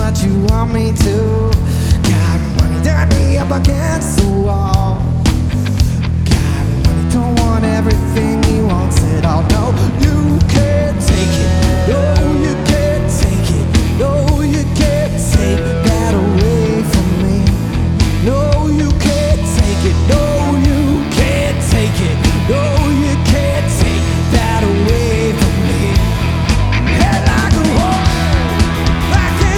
what you want me to. Got money, turn me up against the wall.